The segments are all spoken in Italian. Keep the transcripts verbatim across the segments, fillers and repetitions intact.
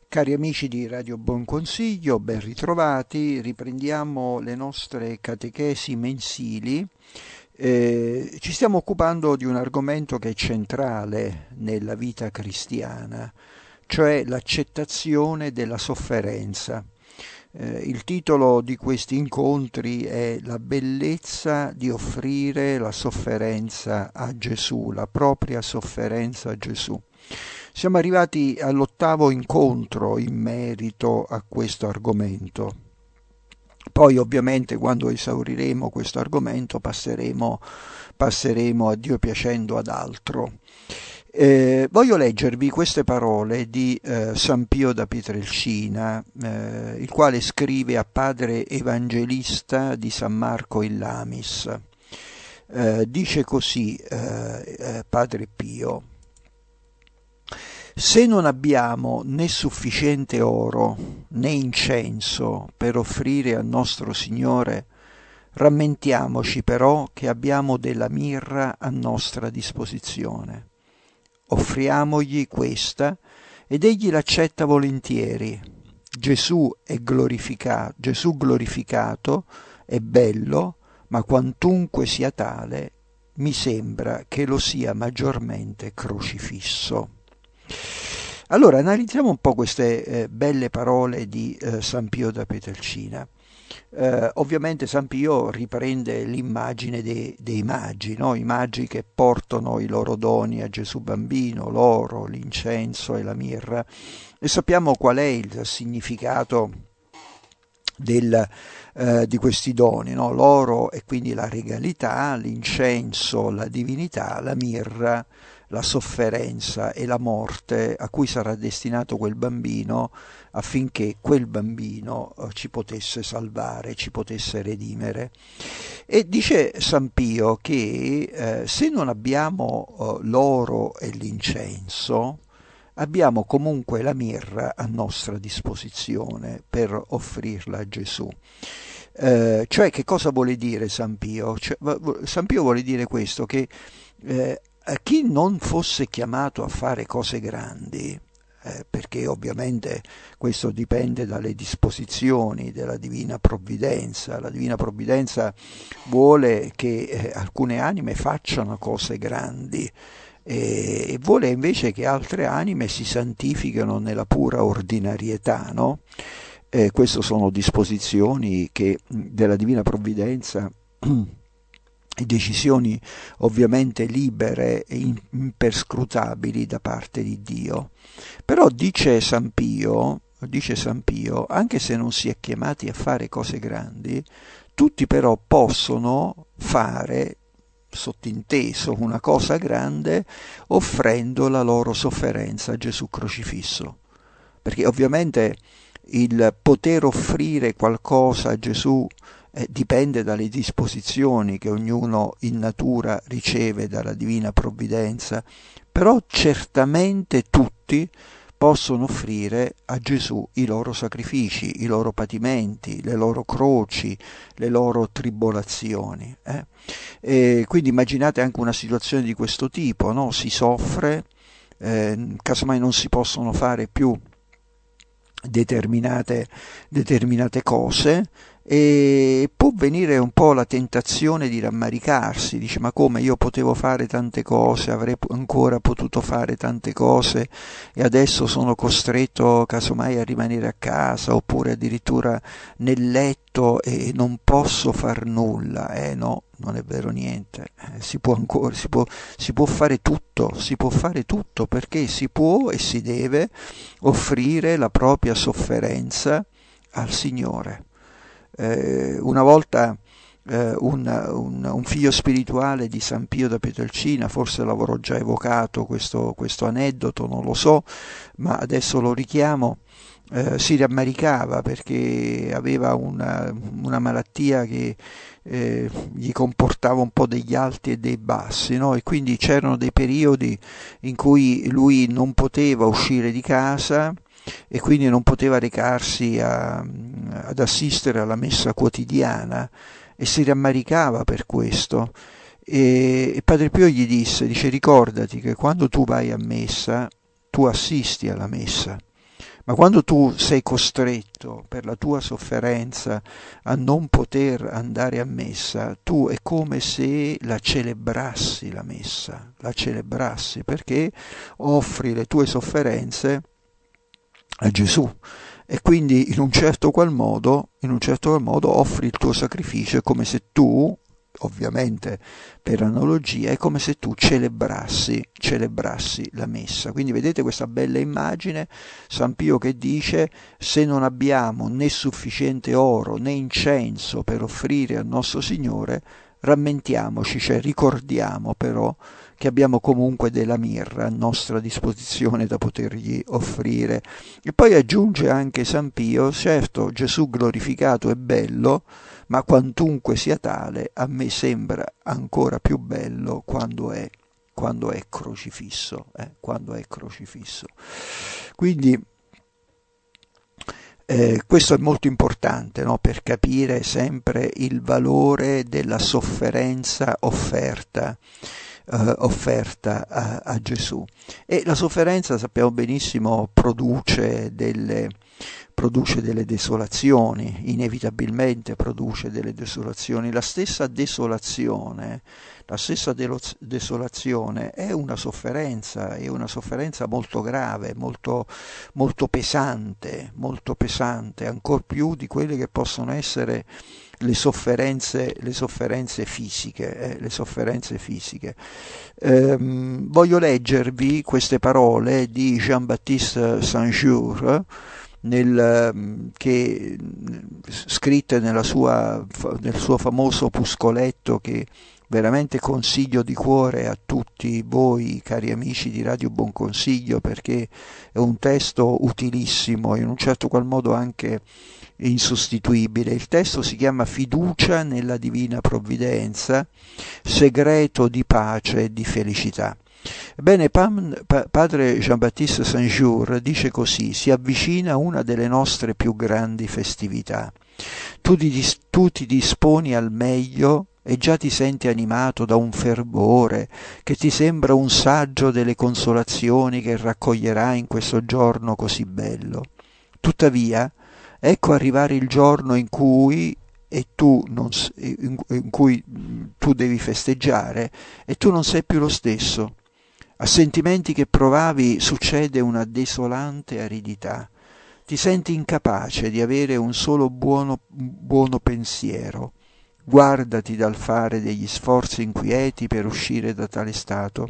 Cari amici di Radio Buon Consiglio, ben ritrovati. Riprendiamo le nostre catechesi mensili. Eh, ci stiamo occupando di un argomento che è centrale nella vita cristiana, cioè l'accettazione della sofferenza. Eh, il titolo di questi incontri è La bellezza di offrire la sofferenza a Gesù, la propria sofferenza a Gesù. Siamo arrivati all'ottavo incontro in merito a questo argomento. Poi ovviamente quando esauriremo questo argomento passeremo, passeremo a Dio piacendo ad altro. Eh, voglio leggervi queste parole di eh, San Pio da Pietrelcina, eh, il quale scrive a padre evangelista di San Marco in Lamis. Eh, dice così eh, eh, padre Pio: se non abbiamo né sufficiente oro né incenso per offrire al nostro Signore, rammentiamoci però che abbiamo della mirra a nostra disposizione. Offriamogli questa ed egli l'accetta volentieri. Gesù è glorificato, Gesù glorificato è bello, ma quantunque sia tale, mi sembra che lo sia maggiormente crocifisso. Allora analizziamo un po' queste eh, belle parole di eh, San Pio da Pietrelcina. Eh, ovviamente San Pio riprende l'immagine dei, dei magi, no? I magi che portano i loro doni a Gesù bambino, l'oro, l'incenso e la mirra, e sappiamo qual è il significato del, eh, di questi doni, no? L'oro è quindi la regalità, l'incenso la divinità, la mirra la sofferenza e la morte a cui sarà destinato quel bambino, affinché quel bambino eh, ci potesse salvare, ci potesse redimere. E dice San Pio che eh, se non abbiamo eh, l'oro e l'incenso, abbiamo comunque la mirra a nostra disposizione per offrirla a Gesù. Eh, cioè, che cosa vuole dire San Pio? Cioè, San Pio vuole dire questo, che eh, chi non fosse chiamato a fare cose grandi, eh, perché ovviamente questo dipende dalle disposizioni della Divina Provvidenza, la Divina Provvidenza vuole che eh, alcune anime facciano cose grandi e, e vuole invece che altre anime si santifichino nella pura ordinarietà, no? Eh, queste sono disposizioni che della Divina Provvidenza decisioni ovviamente libere e imperscrutabili da parte di Dio. Però dice San Pio, dice San Pio, anche se non si è chiamati a fare cose grandi, tutti però possono fare, sottinteso, una cosa grande offrendo la loro sofferenza a Gesù crocifisso. Perché ovviamente il poter offrire qualcosa a Gesù Eh, dipende dalle disposizioni che ognuno in natura riceve dalla Divina Provvidenza, però certamente tutti possono offrire a Gesù i loro sacrifici, i loro patimenti, le loro croci, le loro tribolazioni. Eh? E quindi immaginate anche una situazione di questo tipo, no? Si soffre, eh, casomai non si possono fare più determinate, determinate cose, e può venire un po' la tentazione di rammaricarsi, dice: ma come, io potevo fare tante cose, avrei ancora potuto fare tante cose e adesso sono costretto casomai a rimanere a casa oppure addirittura nel letto e non posso far nulla. Eh no, non è vero niente, eh, si può ancora, si può, si può fare tutto, si può fare tutto, perché si può e si deve offrire la propria sofferenza al Signore. Eh, una volta eh, un, un, un figlio spirituale di San Pio da Pietrelcina, forse l'avrò già evocato questo, questo aneddoto, non lo so, ma adesso lo richiamo, eh, si rammaricava perché aveva una, una malattia che eh, gli comportava un po' degli alti e dei bassi, no? E quindi c'erano dei periodi in cui lui non poteva uscire di casa e quindi non poteva recarsi a, ad assistere alla messa quotidiana e si rammaricava per questo. E, e Padre Pio gli disse, dice: ricordati che quando tu vai a messa tu assisti alla messa, Ma quando tu sei costretto per la tua sofferenza a non poter andare a messa, tu è come se la celebrassi la messa, la celebrassi perché offri le tue sofferenze a Gesù e quindi in un certo qual modo, in un certo qual modo offri il tuo sacrificio, è come se tu, ovviamente per analogia, è come se tu celebrassi, celebrassi la messa. Quindi vedete questa bella immagine, San Pio che dice: se non abbiamo né sufficiente oro né incenso per offrire al nostro Signore, rammentiamoci, cioè ricordiamo però che abbiamo comunque della mirra a nostra disposizione da potergli offrire. E poi aggiunge anche San Pio: certo, Gesù glorificato è bello, ma quantunque sia tale, a me sembra ancora più bello quando è, quando è crocifisso, eh, quando è crocifisso. Quindi eh, questo è molto importante, no? Per capire sempre il valore della sofferenza offerta. Uh, offerta a, a Gesù. E la sofferenza, sappiamo benissimo, produce delle, produce delle desolazioni, inevitabilmente produce delle desolazioni. La stessa desolazione, la stessa de- desolazione è una sofferenza, è una sofferenza molto grave, molto, molto pesante, molto pesante, ancor più di quelle che possono essere le sofferenze, le sofferenze fisiche, eh, le sofferenze fisiche. Ehm, voglio leggervi queste parole di Jean-Baptiste Saint-Just, nel, che, scritte nella sua, nel suo famoso opuscoletto che veramente consiglio di cuore a tutti voi cari amici di Radio Buon Consiglio, perché è un testo utilissimo e in un certo qual modo anche insostituibile. Il testo si chiama Fiducia nella Divina Provvidenza, segreto di pace e di felicità. Ebbene, padre Jean-Baptiste Saint-Just dice così: si avvicina una delle nostre più grandi festività. Tu ti, tu ti disponi al meglio e già ti senti animato da un fervore che ti sembra un saggio delle consolazioni che raccoglierai in questo giorno così bello. Tuttavia, ecco arrivare il giorno in cui e tu non, in, in cui tu devi festeggiare e tu non sei più lo stesso. A sentimenti che provavi succede una desolante aridità. Ti senti incapace di avere un solo buono, buono pensiero. Guardati dal fare degli sforzi inquieti per uscire da tale stato.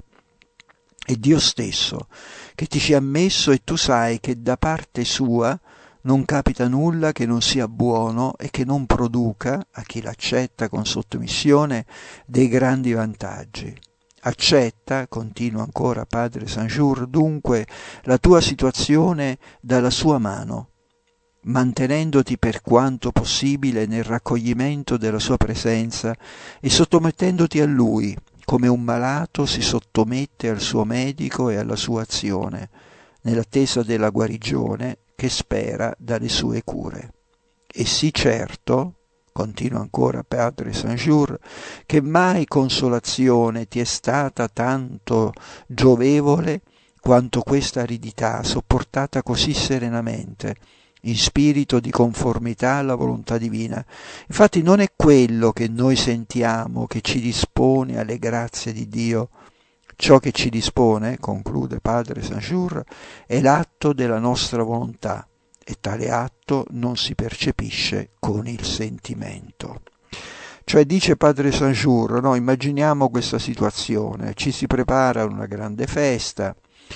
È Dio stesso che ti ci ha messo e tu sai che da parte sua non capita nulla che non sia buono e che non produca, a chi l'accetta con sottomissione, dei grandi vantaggi. Accetta, continua ancora padre Saint-Just, dunque la tua situazione dalla sua mano, mantenendoti per quanto possibile nel raccoglimento della sua presenza e sottomettendoti a lui, come un malato si sottomette al suo medico e alla sua azione, nell'attesa della guarigione che spera dalle sue cure. E sii certo, continua ancora padre Saint-Just, che mai consolazione ti è stata tanto giovevole quanto questa aridità sopportata così serenamente, in spirito di conformità alla volontà divina. Infatti non è quello che noi sentiamo che ci dispone alle grazie di Dio. Ciò che ci dispone, conclude padre Saint-Just, è l'atto della nostra volontà e tale atto non si percepisce con il sentimento. Cioè, dice padre Saint-Just, no, immaginiamo questa situazione, ci si prepara a una grande festa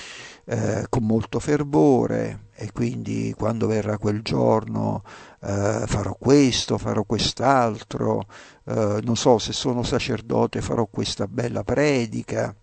eh, con molto fervore e quindi quando verrà quel giorno eh, farò questo, farò quest'altro, eh, non so, se sono sacerdote farò questa bella predica,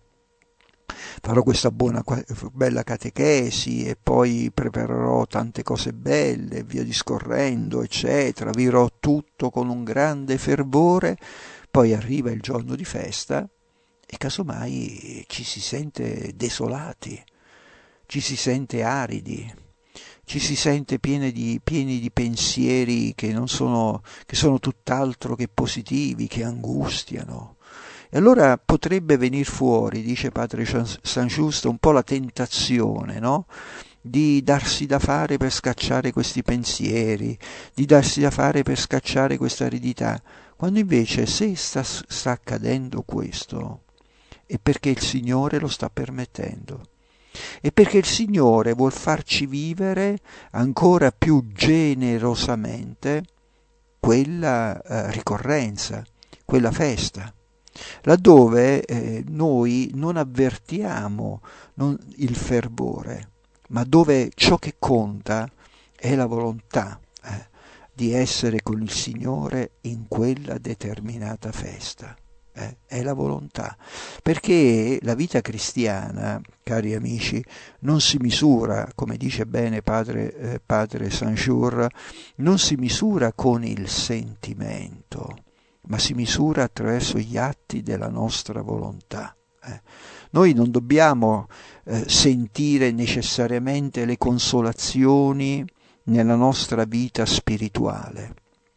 farò questa buona, bella catechesi e poi preparerò tante cose belle, via discorrendo, eccetera, vivrò tutto con un grande fervore. Poi arriva il giorno di festa e casomai ci si sente desolati, ci si sente aridi, ci si sente pieni di, pieni di pensieri che non sono, che sono tutt'altro che positivi, che angustiano. E allora potrebbe venir fuori, dice padre Saint-Just, un po' la tentazione, no? di darsi da fare per scacciare questi pensieri, di darsi da fare per scacciare questa aridità, quando invece se sta, sta accadendo questo è perché il Signore lo sta permettendo. E perché il Signore vuol farci vivere ancora più generosamente quella eh, ricorrenza, quella festa, laddove eh, noi non avvertiamo non, il fervore, ma dove ciò che conta è la volontà eh, di essere con il Signore in quella determinata festa. Eh, è la volontà, perché la vita cristiana, cari amici, non si misura, come dice bene padre, eh, padre Sanjour, non si misura con il sentimento, ma si misura attraverso gli atti della nostra volontà. Eh. Noi non dobbiamo eh, sentire necessariamente le consolazioni nella nostra vita spirituale.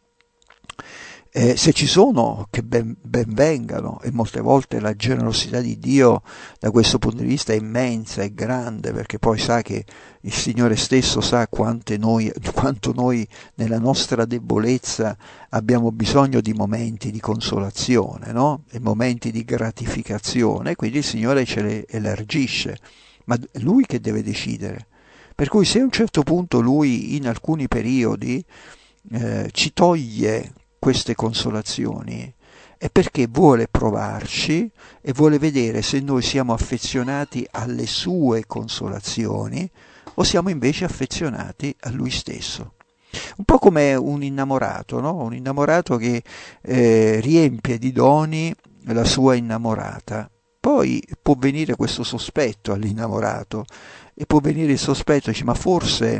Eh, se ci sono, che ben, ben vengano, e molte volte la generosità di Dio da questo punto di vista è immensa, è grande, perché poi sa che il Signore stesso sa quante noi, quanto noi nella nostra debolezza abbiamo bisogno di momenti di consolazione, no? E momenti di gratificazione, quindi il Signore ce le elargisce, ma è Lui che deve decidere. Per cui se a un certo punto Lui in alcuni periodi eh, ci toglie queste consolazioni è perché vuole provarci e vuole vedere se noi siamo affezionati alle sue consolazioni o siamo invece affezionati a lui stesso. Un po' come un innamorato, no? Un innamorato che eh, riempie di doni la sua innamorata. Poi può venire questo sospetto all'innamorato e può venire il sospetto, dice, ma forse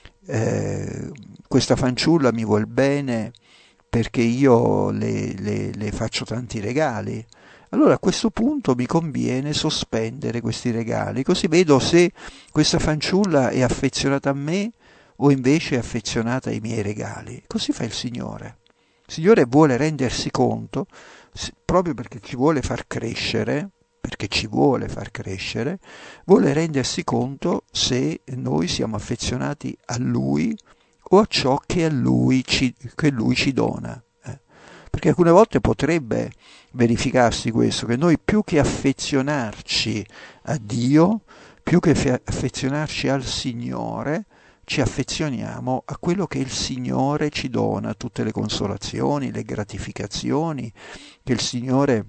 eh, questa fanciulla mi vuol bene perché io le, le, le faccio tanti regali. Allora a questo punto mi conviene sospendere questi regali, così vedo se questa fanciulla è affezionata a me o invece è affezionata ai miei regali. Così fa il Signore. Il Signore vuole rendersi conto, proprio perché ci vuole far crescere, perché ci vuole far crescere, vuole rendersi conto se noi siamo affezionati a Lui o a ciò che, a lui, ci, che Lui ci dona. Eh. Perché alcune volte potrebbe verificarsi questo, che noi più che affezionarci a Dio, più che affezionarci al Signore, ci affezioniamo a quello che il Signore ci dona, tutte le consolazioni, le gratificazioni che il Signore,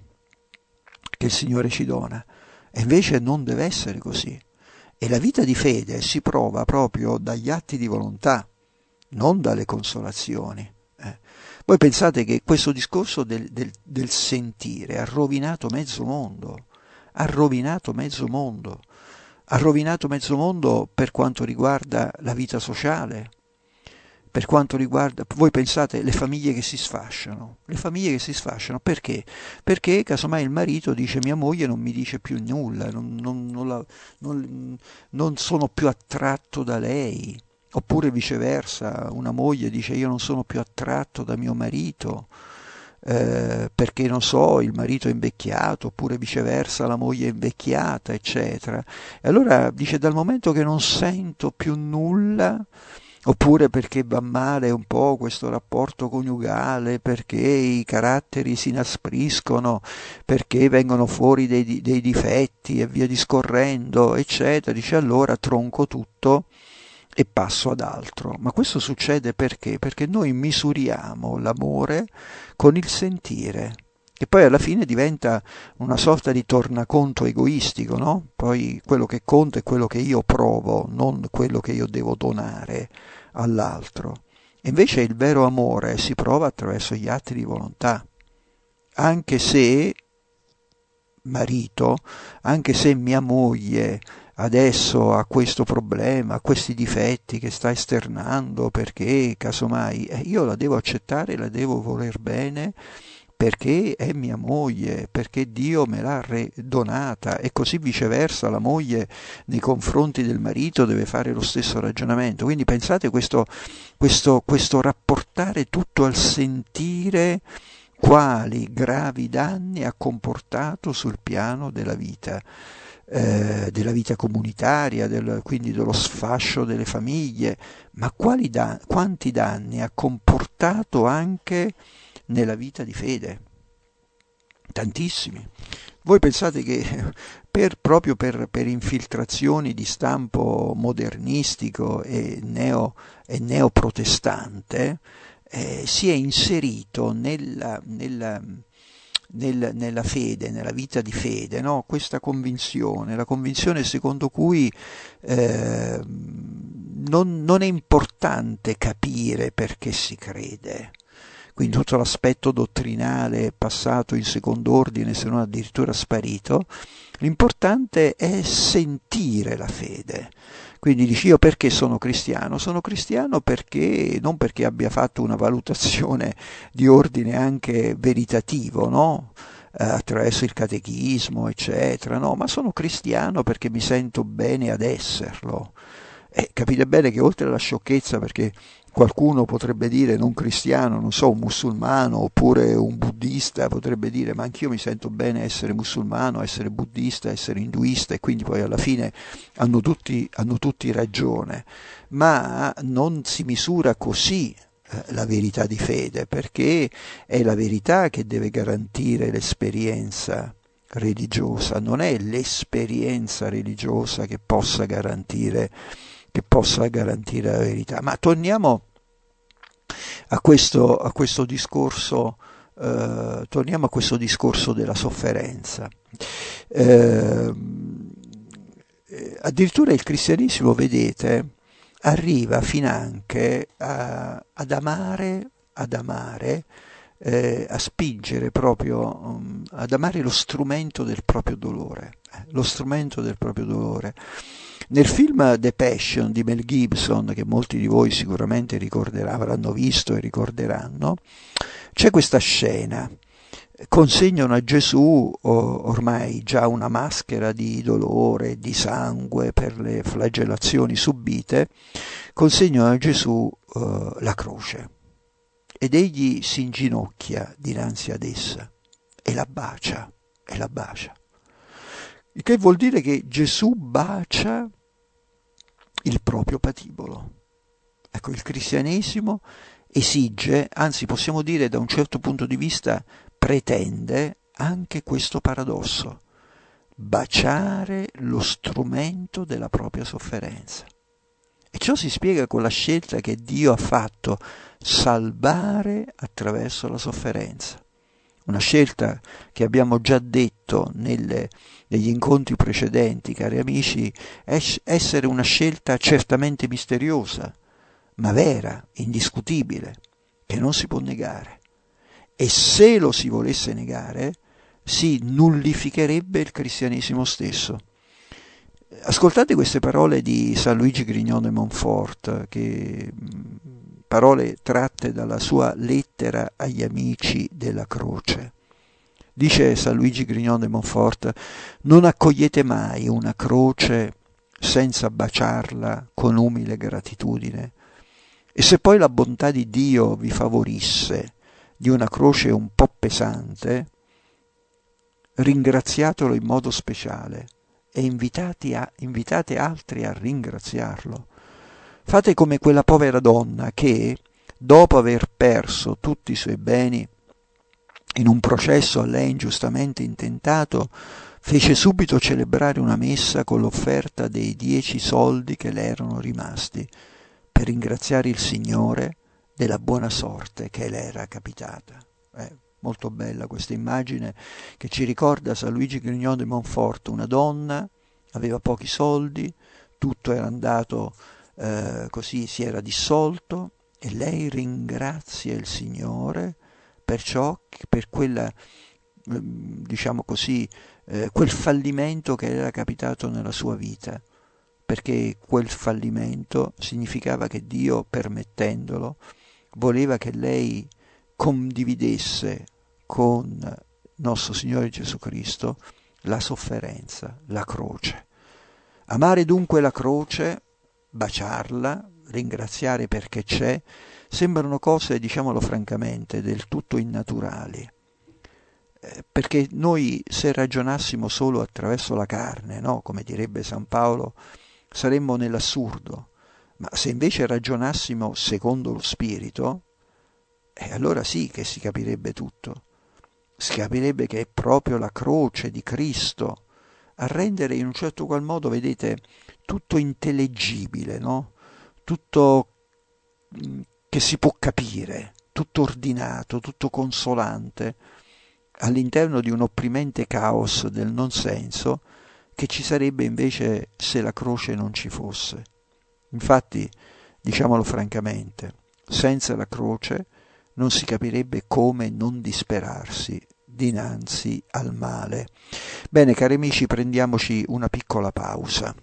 che il Signore ci dona. E invece non deve essere così. E la vita di fede si prova proprio dagli atti di volontà, non dalle consolazioni. Eh. Voi pensate che questo discorso del, del, del sentire ha rovinato mezzo mondo, ha rovinato mezzo mondo, ha rovinato mezzo mondo per quanto riguarda la vita sociale, per quanto riguarda, voi pensate, le famiglie che si sfasciano, le famiglie che si sfasciano, perché? Perché casomai il marito dice mia moglie non mi dice più nulla, non, non, non, la, non, non sono più attratto da lei. Oppure viceversa, una moglie dice io non sono più attratto da mio marito eh, perché non so, il marito è invecchiato, oppure viceversa la moglie è invecchiata, eccetera. E allora dice dal momento che non sento più nulla, oppure perché va male un po' questo rapporto coniugale, perché i caratteri si inaspriscono, perché vengono fuori dei, dei difetti e via discorrendo, eccetera, dice allora tronco tutto e passo ad altro. Ma questo succede perché? Perché noi misuriamo l'amore con il sentire, che poi alla fine diventa una sorta di tornaconto egoistico, no? Poi quello che conta è quello che io provo, non quello che io devo donare all'altro. E invece il vero amore si prova attraverso gli atti di volontà, anche se marito, anche se mia moglie adesso ha questo problema, questi difetti che sta esternando, perché casomai eh, io la devo accettare, la devo voler bene, perché è mia moglie, perché Dio me l'ha donata, e così viceversa la moglie nei confronti del marito deve fare lo stesso ragionamento. Quindi pensate questo, questo, questo rapportare tutto al sentire quali gravi danni ha comportato sul piano della vita eh, della vita comunitaria, del, quindi dello sfascio delle famiglie, ma quali da- quanti danni ha comportato anche nella vita di fede? Tantissimi. Voi pensate che per, proprio per, per infiltrazioni di stampo modernistico e, neo, e neoprotestante eh, si è inserito nella, nella, nel, nella fede, nella vita di fede, no? Questa convinzione, la convinzione secondo cui eh, non, non è importante capire perché si crede. Quindi tutto l'aspetto dottrinale è passato in secondo ordine, se non addirittura sparito. L'importante è sentire la fede. Quindi dici: io perché sono cristiano? Sono cristiano perché, non perché abbia fatto una valutazione di ordine anche veritativo, no? Eh, attraverso il catechismo, eccetera, no? Ma sono cristiano perché mi sento bene ad esserlo. E capite bene che oltre alla sciocchezza, perché qualcuno potrebbe dire, non cristiano, non so, un musulmano oppure un buddista potrebbe dire: ma anch'io mi sento bene essere musulmano, essere buddista, essere induista, e quindi poi alla fine hanno tutti, hanno tutti ragione. Ma non si misura così eh, la verità di fede, perché è la verità che deve garantire l'esperienza religiosa, non è l'esperienza religiosa che possa garantire che possa garantire la verità. Ma torniamo a questo, a questo discorso, eh, torniamo a questo discorso della sofferenza. Eh, addirittura il cristianesimo, vedete, arriva finanche a, ad amare, ad amare, eh, a spingere proprio, um, ad amare lo strumento del proprio dolore, eh, lo strumento del proprio dolore. Nel film The Passion di Mel Gibson, che molti di voi sicuramente ricorderanno, avranno visto e ricorderanno, c'è questa scena. Consegnano a Gesù ormai già una maschera di dolore, di sangue per le flagellazioni subite, consegnano a Gesù uh, la croce ed egli si inginocchia dinanzi ad essa e la bacia, e la bacia. Il che vuol dire che Gesù bacia il proprio patibolo. Ecco, il cristianesimo esige, anzi possiamo dire da un certo punto di vista pretende anche questo paradosso: baciare lo strumento della propria sofferenza. E ciò si spiega con la scelta che Dio ha fatto: salvare attraverso la sofferenza. Una scelta che abbiamo già detto nelle, negli incontri precedenti, cari amici, è essere una scelta certamente misteriosa, ma vera, indiscutibile, che non si può negare. E se lo si volesse negare, si nullificherebbe il cristianesimo stesso. Ascoltate queste parole di San Luigi Grignon de Montfort, che, parole tratte dalla sua lettera agli amici della croce. Dice San Luigi Grignon de Montfort: non accogliete mai una croce senza baciarla con umile gratitudine, e se poi la bontà di Dio vi favorisse di una croce un po' pesante, ringraziatelo in modo speciale e invitati a, invitate altri a ringraziarlo. Fate come quella povera donna che, dopo aver perso tutti i suoi beni in un processo a lei ingiustamente intentato, fece subito celebrare una messa con l'offerta dei dieci soldi che le erano rimasti, per ringraziare il Signore della buona sorte che le era capitata. Eh, molto bella questa immagine che ci ricorda San Luigi Grignon de Montfort: una donna, aveva pochi soldi, tutto era andato eh, così, si era dissolto, e lei ringrazia il Signore per ciò, per quella, diciamo così, eh, quel fallimento che era capitato nella sua vita, perché quel fallimento significava che Dio, permettendolo, voleva che lei condividesse con nostro Signore Gesù Cristo la sofferenza, la croce. Amare dunque la croce, baciarla, ringraziare perché c'è, sembrano cose, diciamolo francamente, del tutto innaturali. eh, perché noi se ragionassimo solo attraverso la carne, no? Come direbbe San Paolo, saremmo nell'assurdo, ma se invece ragionassimo secondo lo Spirito, eh, allora sì che si capirebbe tutto, si capirebbe che è proprio la croce di Cristo a rendere in un certo qual modo, vedete, tutto intellegibile, no? Tutto mh, che si può capire, tutto ordinato, tutto consolante, all'interno di un opprimente caos del non senso che ci sarebbe invece se la croce non ci fosse. Infatti, diciamolo francamente, senza la croce non si capirebbe come non disperarsi dinanzi al male. Bene, cari amici, prendiamoci una piccola pausa.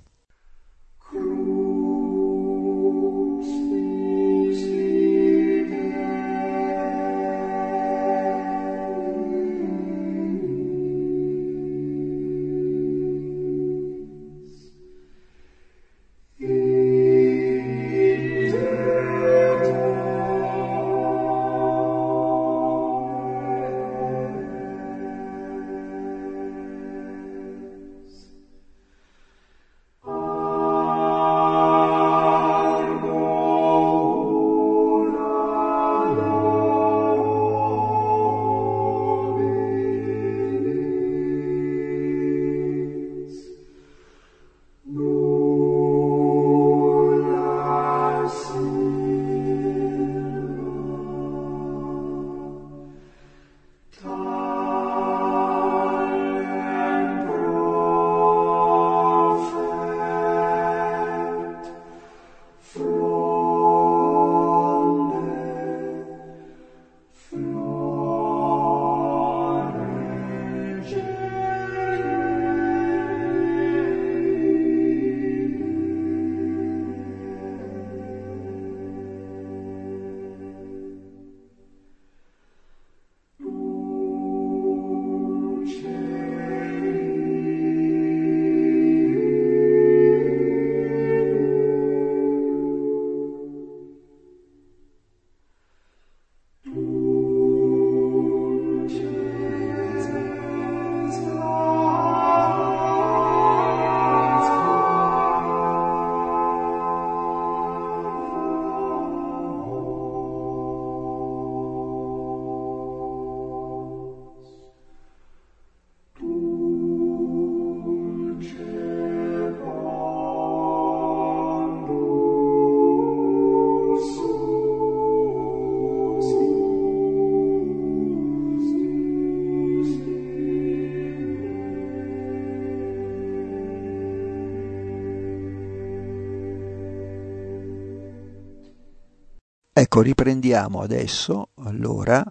Ecco, riprendiamo adesso, allora,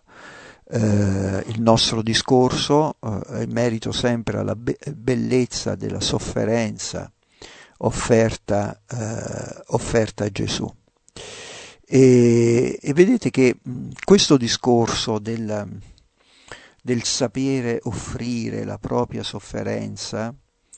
eh, il nostro discorso eh, in merito sempre alla be- bellezza della sofferenza offerta, eh, offerta a Gesù. E, e vedete che mh, questo discorso del, del sapere offrire la propria sofferenza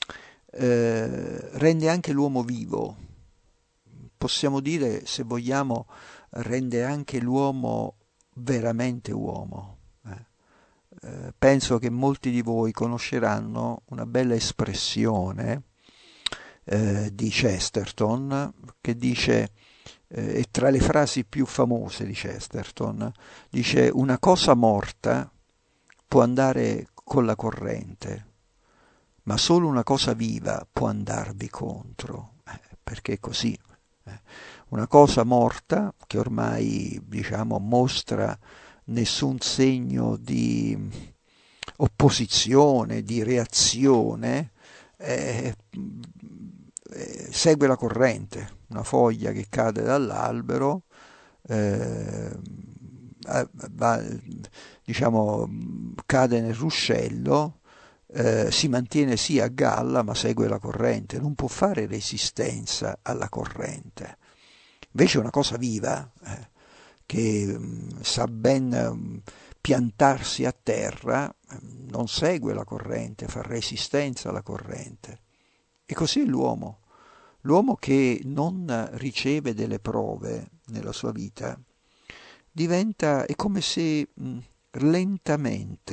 eh, rende anche l'uomo vivo. Possiamo dire, se vogliamo, rende anche l'uomo veramente uomo. Eh, eh, penso che molti di voi conosceranno una bella espressione eh, di Chesterton che dice, eh, è tra le frasi più famose di Chesterton, dice: una cosa morta può andare con la corrente, ma solo una cosa viva può andarvi contro, eh, perché è così. Eh. Una cosa morta che ormai, diciamo, mostra nessun segno di opposizione, di reazione, eh, eh, segue la corrente. Una foglia che cade dall'albero eh, va, diciamo, cade nel ruscello, eh, si mantiene sì a galla ma segue la corrente, non può fare resistenza alla corrente. Invece una cosa viva, eh, che mh, sa ben mh, piantarsi a terra, mh, non segue la corrente, fa resistenza alla corrente. E così è l'uomo. L'uomo che non riceve delle prove nella sua vita diventa, è come se mh, lentamente,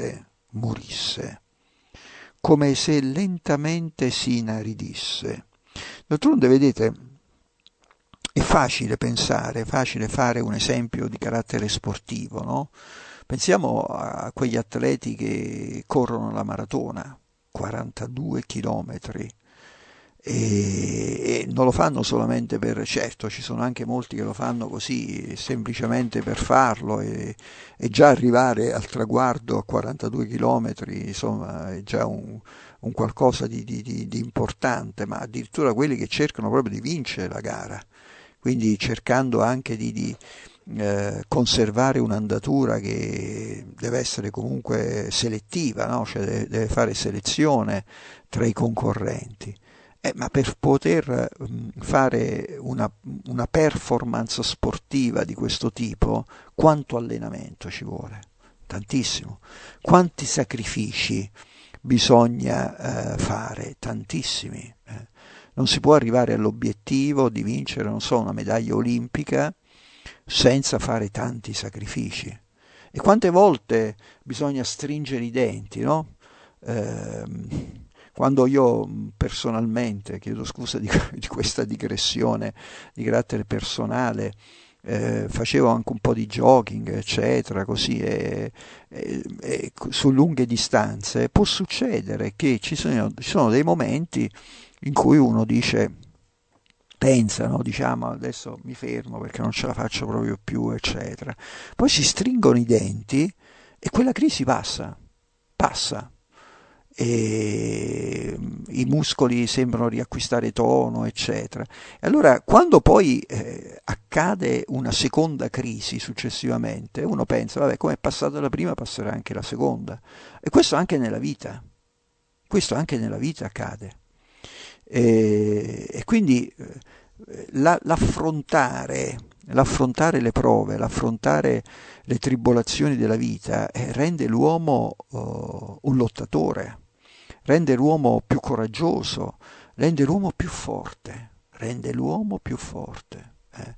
morisse, come se lentamente si inaridisse. D'altronde, vedete, è facile pensare, è facile fare un esempio di carattere sportivo, no? Pensiamo a quegli atleti che corrono la maratona, quarantadue chilometri, e, e non lo fanno solamente per, certo, ci sono anche molti che lo fanno così, semplicemente per farlo, e, e già arrivare al traguardo a quarantadue chilometri, insomma, è già un, un qualcosa di, di, di, di importante, ma addirittura quelli che cercano proprio di vincere la gara, quindi cercando anche di, di eh, conservare un'andatura che deve essere comunque selettiva, no? Cioè deve, deve fare selezione tra i concorrenti. Eh, ma per poter mh, fare una, una performance sportiva di questo tipo, quanto allenamento ci vuole? Tantissimo. Quanti sacrifici bisogna eh, fare? Tantissimi. eh. Non si può arrivare all'obiettivo di vincere, non so, una medaglia olimpica senza fare tanti sacrifici. E quante volte bisogna stringere i denti, no? Ehm, quando io personalmente, chiedo scusa di, di questa digressione di carattere personale, eh, facevo anche un po' di jogging, eccetera, così, e, e, e su lunghe distanze, può succedere che ci sono, ci sono dei momenti in cui uno dice, pensa, no? Diciamo, adesso mi fermo perché non ce la faccio proprio più, eccetera. Poi si stringono i denti e quella crisi passa, passa. E i muscoli sembrano riacquistare tono, eccetera. E allora, quando poi eh, accade una seconda crisi successivamente, uno pensa, vabbè, come è passata la prima, passerà anche la seconda. E questo anche nella vita, questo anche nella vita accade. E, e quindi eh, la, l'affrontare, l'affrontare le prove, l'affrontare le tribolazioni della vita eh, rende l'uomo oh, un lottatore, rende l'uomo più coraggioso, rende l'uomo più forte, rende l'uomo più forte. eh.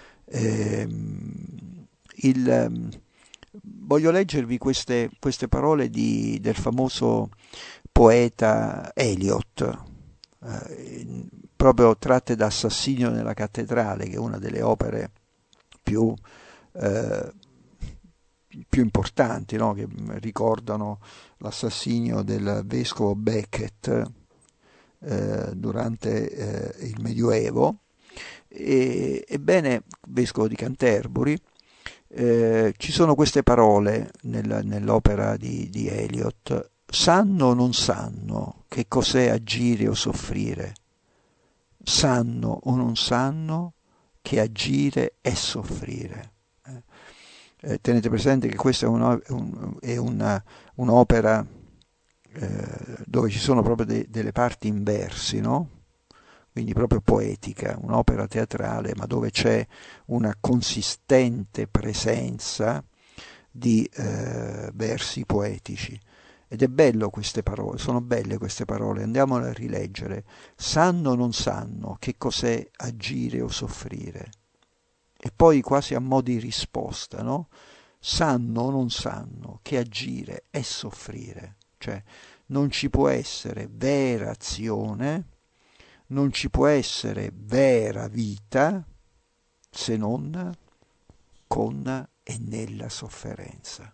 Ehm, il, ehm, voglio leggervi queste, queste parole di, del famoso poeta Eliot, eh, proprio tratte da Assassinio nella cattedrale, che è una delle opere più, eh, più importanti, no? Che ricordano l'assassinio del vescovo Becket eh, durante eh, il Medioevo. E, ebbene, vescovo di Canterbury, eh, ci sono queste parole nel, nell'opera di, di Eliot: sanno o non sanno che cos'è agire o soffrire? Sanno o non sanno che agire è soffrire? Eh, eh, tenete presente che questa è, una, un, è una, un'opera eh, dove ci sono proprio de, delle parti in versi, no? Quindi proprio poetica, un'opera teatrale, ma dove c'è una consistente presenza di eh, versi poetici. Ed è bello queste parole, sono belle queste parole, andiamole a rileggere. Sanno o non sanno che cos'è agire o soffrire? E poi quasi a mo' di risposta, no? Sanno o non sanno che agire è soffrire? Cioè non ci può essere vera azione, non ci può essere vera vita se non con e nella sofferenza.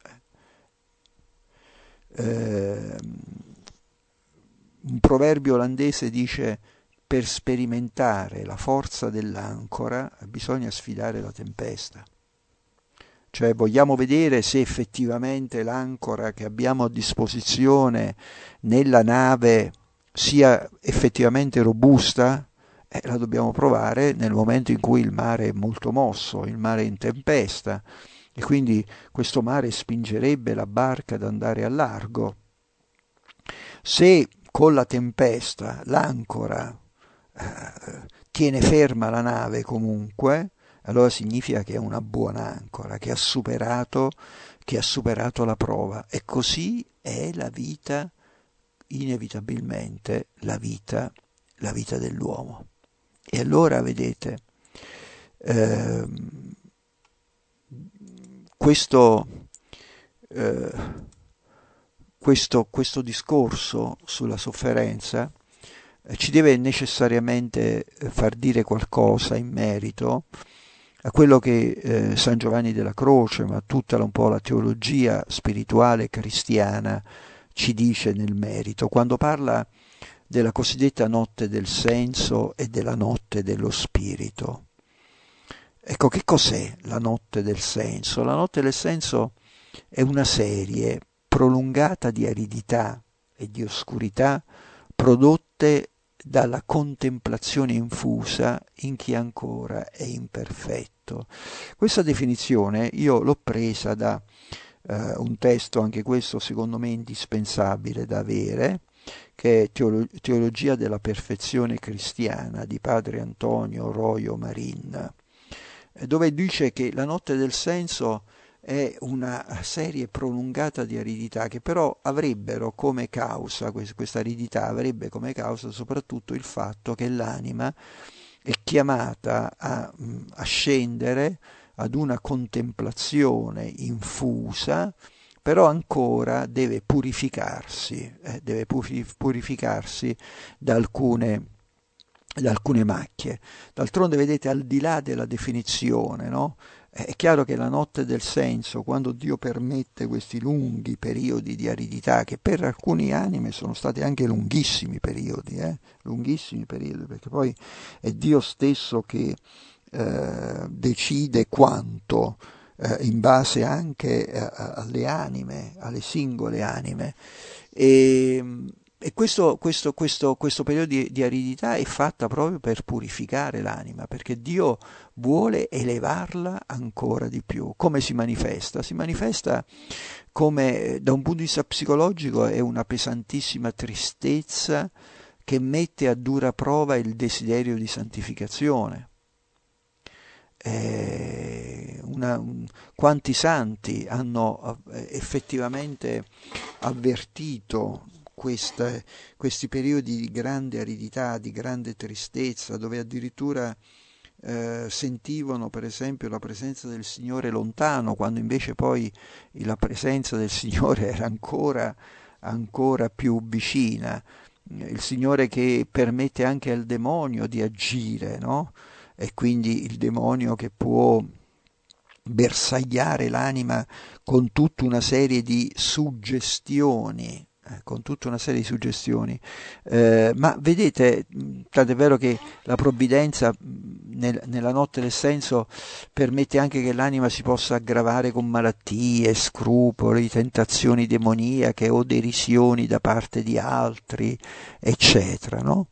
Eh, un proverbio olandese dice: per sperimentare la forza dell'ancora bisogna sfidare la tempesta. Cioè vogliamo vedere se effettivamente l'ancora che abbiamo a disposizione nella nave sia effettivamente robusta. Eh, la dobbiamo provare nel momento in cui il mare è molto mosso, il mare è in tempesta, e quindi questo mare spingerebbe la barca ad andare a largo. Se con la tempesta l'ancora eh, tiene ferma la nave comunque, allora significa che è una buona ancora, che ha superato, che ha superato la prova. E così è la vita, inevitabilmente, la vita, la vita dell'uomo. E allora, vedete, ehm, questo, eh, questo, questo discorso sulla sofferenza eh, ci deve necessariamente eh, far dire qualcosa in merito a quello che eh, San Giovanni della Croce, ma tutta un po' la teologia spirituale cristiana ci dice nel merito, quando parla della cosiddetta notte del senso e della notte dello spirito. Ecco, che cos'è la notte del senso? La notte del senso è una serie prolungata di aridità e di oscurità prodotte dalla contemplazione infusa in chi ancora è imperfetto. Questa definizione io l'ho presa da eh, un testo, anche questo secondo me indispensabile da avere, che è Teolo- Teologia della perfezione cristiana di padre Antonio Royo Marin, dove dice che la notte del senso è una serie prolungata di aridità che però avrebbero come causa, questa aridità avrebbe come causa soprattutto il fatto che l'anima è chiamata a, a scendere ad una contemplazione infusa, però ancora deve purificarsi, eh, deve purificarsi da alcune da alcune macchie. D'altronde, vedete, al di là della definizione, no? È chiaro che la notte del senso, quando Dio permette questi lunghi periodi di aridità, che per alcune anime sono stati anche lunghissimi periodi, eh? lunghissimi periodi, perché poi è Dio stesso che eh, decide quanto, eh, in base anche eh, alle anime, alle singole anime. E, E questo, questo, questo, questo periodo di, di aridità è fatta proprio per purificare l'anima, perché Dio vuole elevarla ancora di più. Come si manifesta? Si manifesta come, da un punto di vista psicologico, è una pesantissima tristezza che mette a dura prova il desiderio di santificazione. Eh, una, un, quanti santi hanno eh, effettivamente avvertito Queste, questi periodi di grande aridità, di grande tristezza, dove addirittura eh, sentivano per esempio la presenza del Signore lontano, quando invece poi la presenza del Signore era ancora, ancora più vicina. Il Signore che permette anche al demonio di agire, no? E quindi il demonio che può bersagliare l'anima con tutta una serie di suggestioni, con tutta una serie di suggestioni, eh, ma vedete, tant'è vero che la provvidenza nel, nella notte del senso permette anche che l'anima si possa aggravare con malattie, scrupoli, tentazioni demoniache o derisioni da parte di altri, eccetera, no?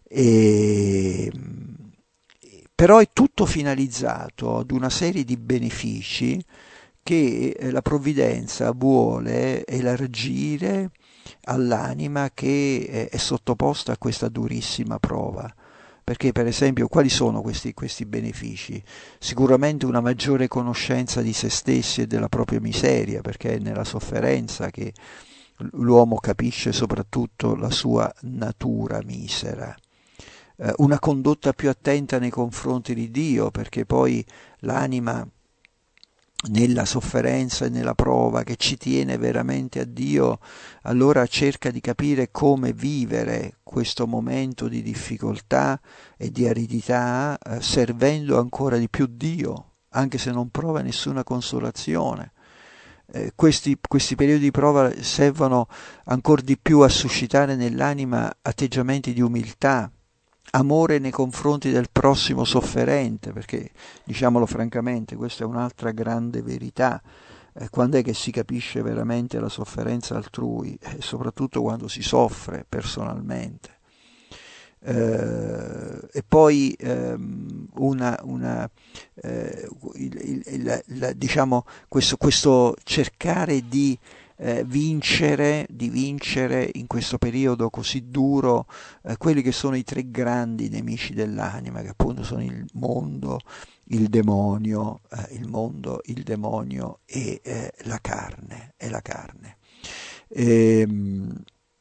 E, però è tutto finalizzato ad una serie di benefici che la provvidenza vuole elargire all'anima che è sottoposta a questa durissima prova. Perché, per esempio, quali sono questi, questi benefici? Sicuramente una maggiore conoscenza di se stessi e della propria miseria, perché è nella sofferenza che l'uomo capisce soprattutto la sua natura misera. Eh, una condotta più attenta nei confronti di Dio, perché poi l'anima nella sofferenza e nella prova che ci tiene veramente a Dio, allora cerca di capire come vivere questo momento di difficoltà e di aridità eh, servendo ancora di più Dio, anche se non prova nessuna consolazione. Eh, questi, questi periodi di prova servono ancora di più a suscitare nell'anima atteggiamenti di umiltà, amore nei confronti del prossimo sofferente, perché diciamolo francamente, questa è un'altra grande verità. Eh, quando è che si capisce veramente la sofferenza altrui? E eh, soprattutto quando si soffre personalmente. Eh, e poi ehm, una, una, eh, il, il, il, il, diciamo questo, questo cercare di Eh, vincere, di vincere in questo periodo così duro eh, quelli che sono i tre grandi nemici dell'anima, che appunto sono il mondo, il demonio, eh, il mondo, il demonio e eh, la carne, e la carne. Ehm,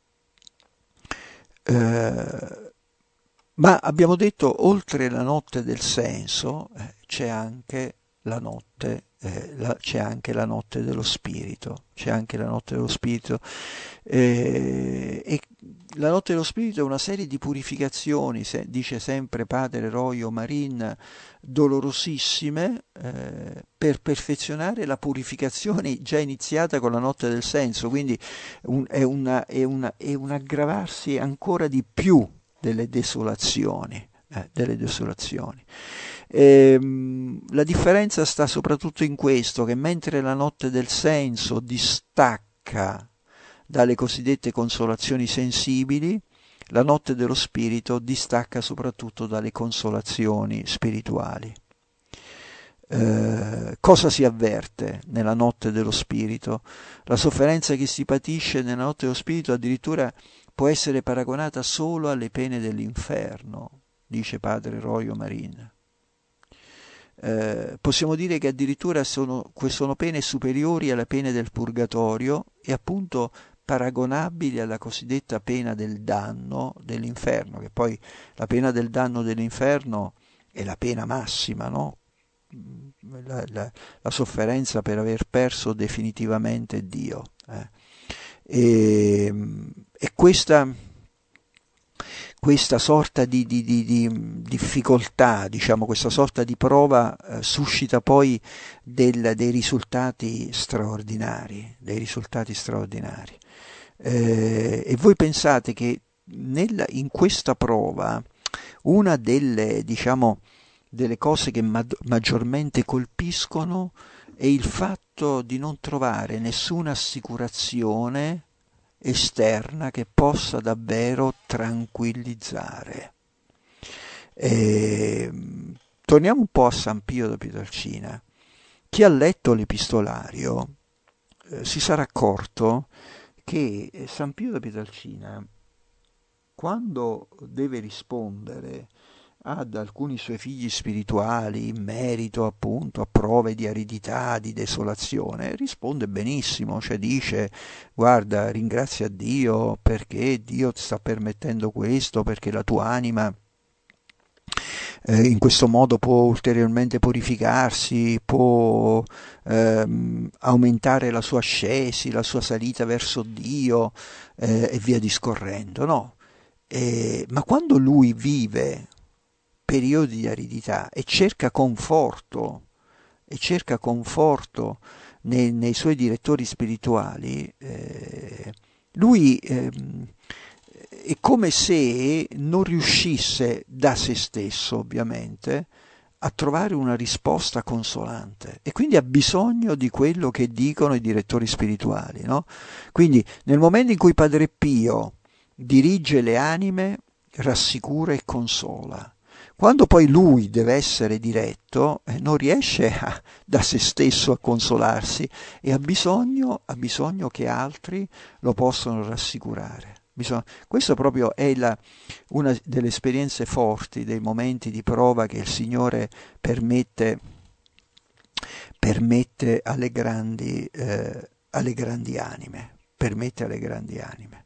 eh, ma abbiamo detto, oltre la notte del senso, eh, c'è anche la notte eh, la, c'è anche la notte dello spirito, c'è anche la notte dello spirito, eh, e la notte dello spirito è una serie di purificazioni, se, dice sempre padre Royo Marin, dolorosissime, eh, per perfezionare la purificazione già iniziata con la notte del senso, quindi un, è, una, è, una, è un aggravarsi ancora di più delle desolazioni. Eh, delle desolazioni. Ehm, la differenza sta soprattutto in questo, che mentre la notte del senso distacca dalle cosiddette consolazioni sensibili, la notte dello spirito distacca soprattutto dalle consolazioni spirituali. Eh, cosa si avverte nella notte dello spirito? La sofferenza che si patisce nella notte dello spirito addirittura può essere paragonata solo alle pene dell'inferno, dice padre Royo Marin. Eh, possiamo dire che addirittura sono, sono pene superiori alle pene del purgatorio e appunto paragonabili alla cosiddetta pena del danno dell'inferno, che poi la pena del danno dell'inferno è la pena massima, no? La, la, la sofferenza per aver perso definitivamente Dio. Eh. E, e questa, questa sorta di, di, di, di difficoltà, diciamo, questa sorta di prova eh, suscita poi del, dei risultati straordinari, dei risultati straordinari. Eh, e voi pensate che nella, in questa prova una delle, diciamo, delle cose che ma- maggiormente colpiscono è il fatto di non trovare nessuna assicurazione esterna che possa davvero tranquillizzare. E, torniamo un po' a San Pio da Pietrelcina. Chi ha letto l'epistolario eh, si sarà accorto che San Pio da Pietrelcina, quando deve rispondere ad alcuni suoi figli spirituali in merito appunto a prove di aridità, di desolazione, risponde benissimo, cioè dice: guarda, ringrazia Dio perché Dio ti sta permettendo questo, perché la tua anima eh, in questo modo può ulteriormente purificarsi, può ehm, aumentare la sua ascesi, la sua salita verso Dio eh, e via discorrendo, no? Eh, ma quando lui vive periodi di aridità e cerca conforto e cerca conforto nei, nei suoi direttori spirituali, eh, lui eh, è come se non riuscisse da se stesso, ovviamente, a trovare una risposta consolante e quindi ha bisogno di quello che dicono i direttori spirituali, no? Quindi nel momento in cui Padre Pio dirige le anime, rassicura e consola. Quando poi lui deve essere diretto, eh, non riesce a, da se stesso a consolarsi e ha bisogno, ha bisogno che altri lo possano rassicurare. Bisogna, questo proprio è la, una delle esperienze forti, dei momenti di prova che il Signore permette, permette alle grandi, eh, alle grandi anime. Permette alle grandi anime.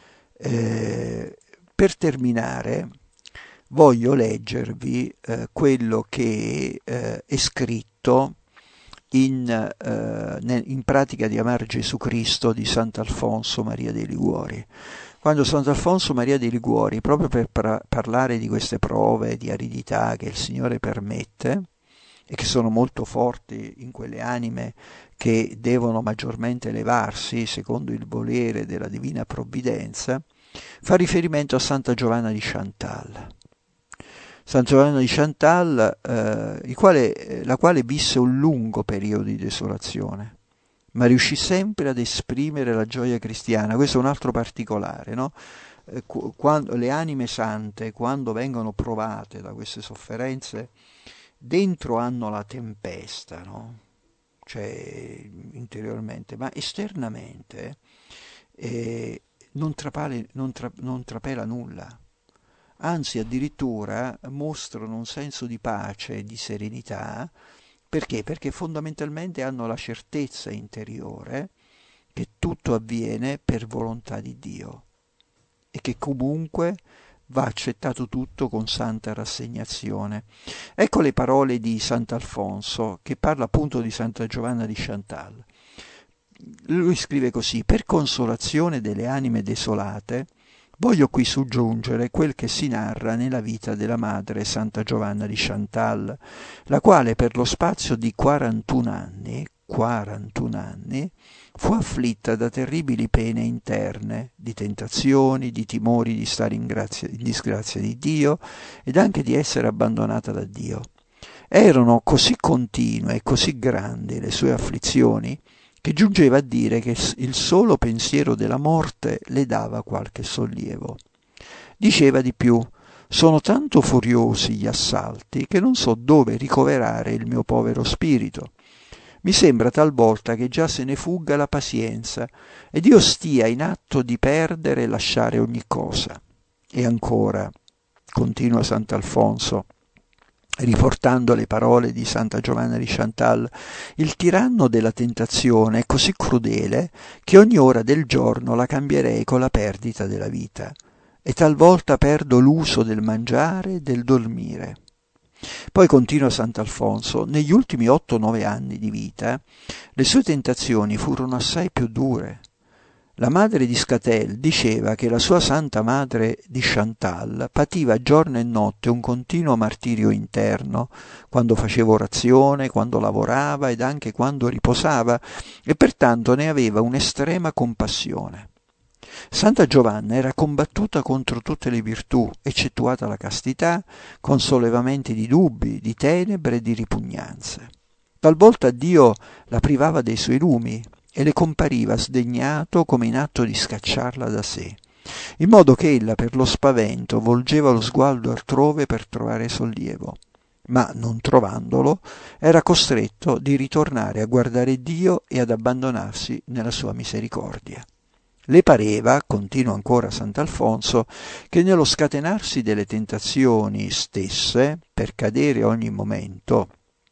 Eh, per terminare, voglio leggervi eh, quello che eh, è scritto in, eh, in Pratica di amare Gesù Cristo di Sant'Alfonso Maria dei Liguori. Quando Sant'Alfonso Maria dei Liguori, proprio per pra- parlare di queste prove di aridità che il Signore permette e che sono molto forti in quelle anime che devono maggiormente elevarsi secondo il volere della divina provvidenza, fa riferimento a Santa Giovanna di Chantal. San Giovanni di Chantal, eh, il quale, la quale visse un lungo periodo di desolazione, ma riuscì sempre ad esprimere la gioia cristiana. Questo è un altro particolare, no? Eh, quando, le anime sante, quando vengono provate da queste sofferenze, dentro hanno la tempesta, no? Cioè interiormente, ma esternamente eh, non, trapale, non, tra, non trapela nulla. Anzi addirittura mostrano un senso di pace e di serenità. Perché? Perché fondamentalmente hanno la certezza interiore che tutto avviene per volontà di Dio e che comunque va accettato tutto con santa rassegnazione. Ecco le parole di Sant'Alfonso, che parla appunto di Santa Giovanna di Chantal. Lui scrive così: per consolazione delle anime desolate voglio qui soggiungere quel che si narra nella vita della madre Santa Giovanna di Chantal, la quale per lo spazio di quarantuno anni, quarantuno anni, fu afflitta da terribili pene interne, di tentazioni, di timori di stare in, grazia, in disgrazia di Dio ed anche di essere abbandonata da Dio. Erano così continue e così grandi le sue afflizioni che giungeva a dire che il solo pensiero della morte le dava qualche sollievo. Diceva di più: sono tanto furiosi gli assalti che non so dove ricoverare il mio povero spirito. Mi sembra talvolta che già se ne fugga la pazienza ed io stia in atto di perdere e lasciare ogni cosa. E ancora, continua Sant'Alfonso, riportando le parole di Santa Giovanna di Chantal, il tiranno della tentazione è così crudele che ogni ora del giorno la cambierei con la perdita della vita, e talvolta perdo l'uso del mangiare e del dormire. Poi continua Sant'Alfonso: negli ultimi otto nove anni di vita le sue tentazioni furono assai più dure. La madre di Scatel diceva che la sua santa madre di Chantal pativa giorno e notte un continuo martirio interno, quando faceva orazione, quando lavorava ed anche quando riposava, e pertanto ne aveva un'estrema compassione. Santa Giovanna era combattuta contro tutte le virtù, eccettuata la castità, con sollevamenti di dubbi, di tenebre e di ripugnanze. Talvolta Dio la privava dei suoi lumi e le compariva sdegnato come in atto di scacciarla da sé, in modo che ella per lo spavento volgeva lo sguardo altrove per trovare sollievo, ma non trovandolo era costretto di ritornare a guardare Dio e ad abbandonarsi nella sua misericordia. Le pareva, continua ancora Sant'Alfonso, che nello scatenarsi delle tentazioni stesse, per cadere ogni momento,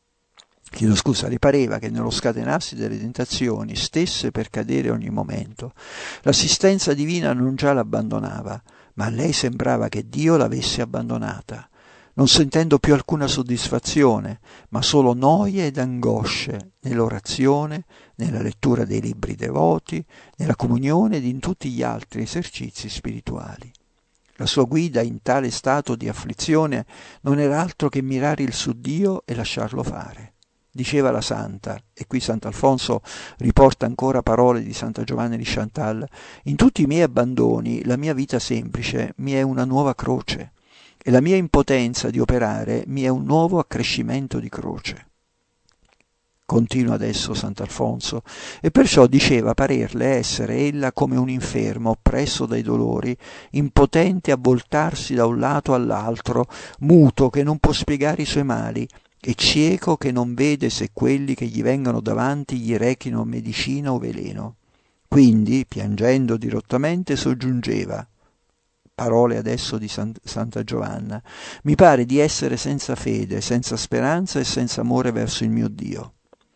chiedo scusa, le pareva che nello scatenarsi delle tentazioni stesse per cadere ogni momento, l'assistenza divina non già l'abbandonava, ma a lei sembrava che Dio l'avesse abbandonata, non sentendo più alcuna soddisfazione, ma solo noie ed angosce nell'orazione, nella lettura dei libri devoti, nella comunione ed in tutti gli altri esercizi spirituali. La sua guida in tale stato di afflizione non era altro che mirare il su Dio e lasciarlo fare. Diceva la santa, e qui Sant'Alfonso riporta ancora parole di Santa Giovanna di Chantal: in tutti i miei abbandoni la mia vita semplice mi è una nuova croce, e la mia impotenza di operare mi è un nuovo accrescimento di croce. Continua adesso Sant'Alfonso: e perciò diceva parerle essere ella come un infermo oppresso dai dolori, impotente a voltarsi da un lato all'altro, muto che non può spiegare i suoi mali, e cieco che non vede se quelli che gli vengono davanti gli rechino medicina o veleno. Quindi, piangendo dirottamente, soggiungeva, parole adesso di San, Santa Giovanna: mi pare di essere senza fede, senza speranza e senza amore verso il mio Dio.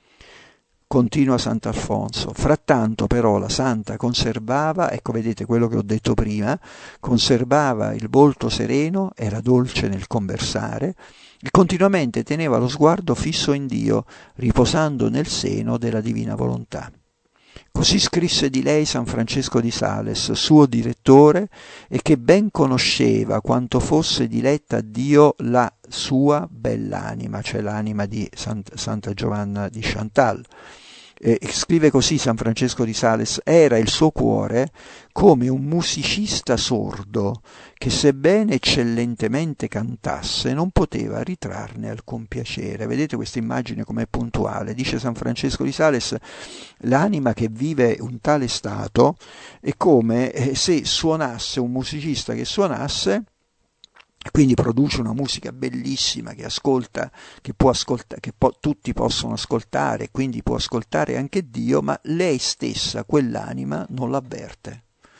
Continua Sant'Alfonso: frattanto però la santa conservava, ecco vedete quello che ho detto prima, conservava il volto sereno, era dolce nel conversare e continuamente teneva lo sguardo fisso in Dio, riposando nel seno della divina volontà. Così scrisse di lei San Francesco di Sales, suo direttore, e che ben conosceva quanto fosse diletta a Dio la sua bell'anima, cioè l'anima di Sant- Santa Giovanna di Chantal. Eh, scrive così San Francesco di Sales: era il suo cuore come un musicista sordo che, sebbene eccellentemente cantasse, non poteva ritrarne alcun piacere. Vedete questa immagine com'è puntuale? Dice San Francesco di Sales: l'anima che vive un tale stato è come eh, se suonasse un musicista che suonasse, quindi produce una musica bellissima che ascolta, che può ascoltare, che po- tutti possono ascoltare, quindi può ascoltare anche Dio, ma lei stessa, quell'anima, non l'avverte.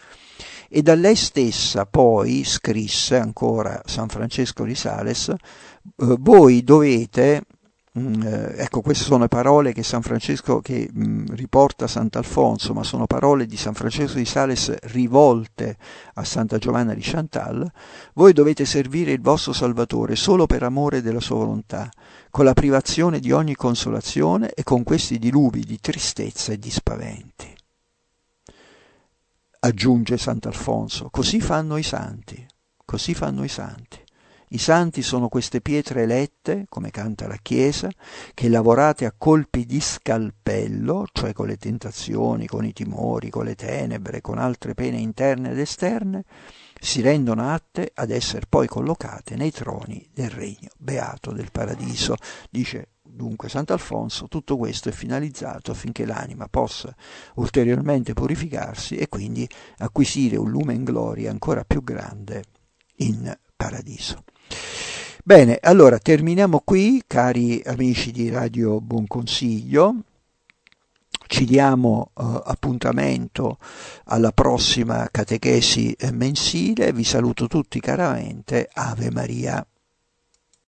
E da lei stessa poi scrisse ancora San Francesco di Sales: eh, voi dovete Mm, eh, ecco, queste sono parole che San Francesco che mm, riporta Sant'Alfonso, ma sono parole di San Francesco di Sales rivolte a Santa Giovanna di Chantal. Voi dovete servire il vostro Salvatore solo per amore della sua volontà, con la privazione di ogni consolazione e con questi diluvi di tristezza e di spaventi. Aggiunge Sant'Alfonso, così fanno i santi, così fanno i santi. I santi sono queste pietre elette, come canta la Chiesa, che lavorate a colpi di scalpello, cioè con le tentazioni, con i timori, con le tenebre, con altre pene interne ed esterne, si rendono atte ad essere poi collocate nei troni del regno beato del paradiso. Dice dunque Sant'Alfonso, tutto questo è finalizzato affinché l'anima possa ulteriormente purificarsi e quindi acquisire un lumen gloria ancora più grande in paradiso. Bene, allora terminiamo qui, cari amici di Radio Buon Consiglio. Ci diamo uh, appuntamento alla prossima catechesi mensile. Vi saluto tutti caramente. Ave Maria.